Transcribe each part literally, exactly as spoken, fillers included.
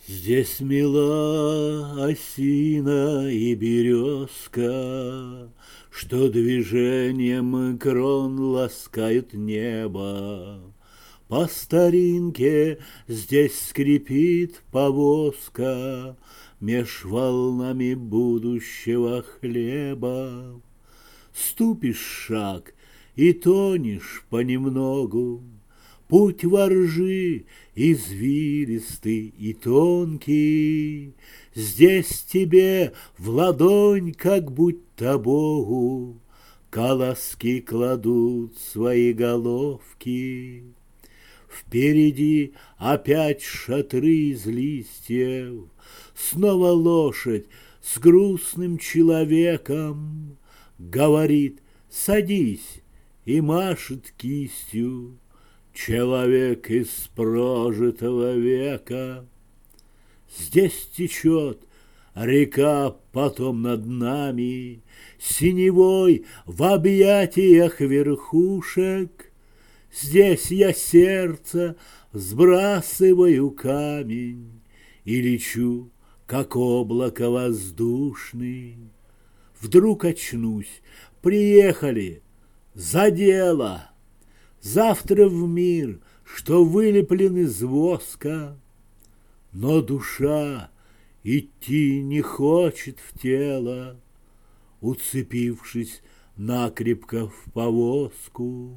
Здесь мила осина и березка, Что движением крон ласкают небо. По старинке здесь скрипит повозка Меж волнами будущего хлеба. Ступишь шаг и тонешь понемногу, Путь воржи извилистый и тонкий, Здесь тебе в ладонь, как будто Богу, Колоски кладут свои головки. Впереди опять шатры из листьев, Снова лошадь с грустным человеком, Говорит: садись, и машет кистью. Человек из прожитого века. Здесь течет река потом над нами, Синевой в объятиях верхушек. Здесь я сердце сбрасываю камень И лечу, как облако воздушный. Вдруг очнусь: приехали, за дело. Завтра в мир, что вылеплен из воска, Но душа идти не хочет в тело, Уцепившись накрепко в повозку.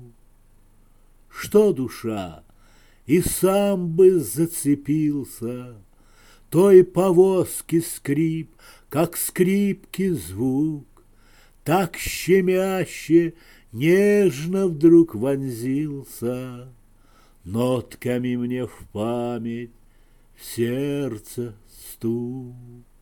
Что душа? И сам бы зацепился. Той повозки скрип, как скрипки звук, Так щемяще, нежно вдруг вонзился нотками мне в память, в сердце стук.